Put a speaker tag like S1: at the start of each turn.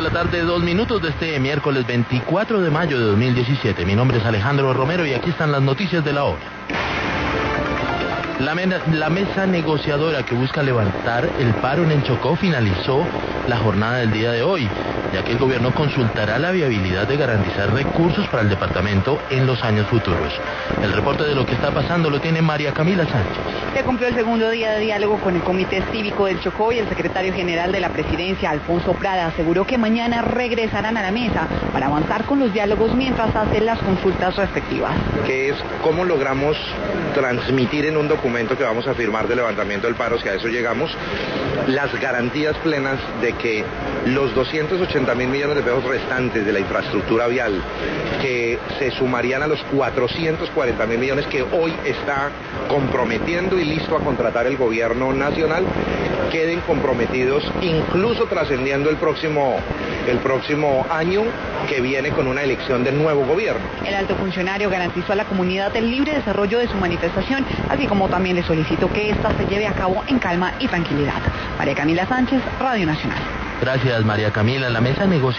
S1: la tarde, 2 minutos de este miércoles 24 de mayo de 2017. Mi nombre es Alejandro Romero y aquí están las noticias de la hora. La mesa negociadora que busca levantar el paro en el Chocó finalizó la jornada del día de hoy, ya que el gobierno consultará la viabilidad de garantizar recursos para el departamento en los años futuros. El reporte de lo que está pasando lo tiene María Camila Sánchez.
S2: Se cumplió el segundo día de diálogo con el Comité Cívico del Chocó y el secretario general de la Presidencia, Alfonso Prada, aseguró que mañana regresarán a la mesa para avanzar con los diálogos mientras hacen las consultas respectivas.
S3: Que es cómo logramos transmitir en un documento que vamos a firmar de levantamiento del paro, si a eso llegamos, las garantías plenas de que los 280.000 millones de pesos restantes de la infraestructura vial, que se sumarían a los 440.000 millones que hoy está comprometiendo y listo a contratar el gobierno nacional, queden comprometidos, incluso trascendiendo el próximo año, que viene con una elección del nuevo gobierno.
S2: El alto funcionario garantizó a la comunidad el libre desarrollo de su manifestación, así como también le solicitó que ésta se lleve a cabo en calma y tranquilidad. María Camila Sánchez, Radio Nacional.
S1: Gracias, María Camila. La mesa negociadora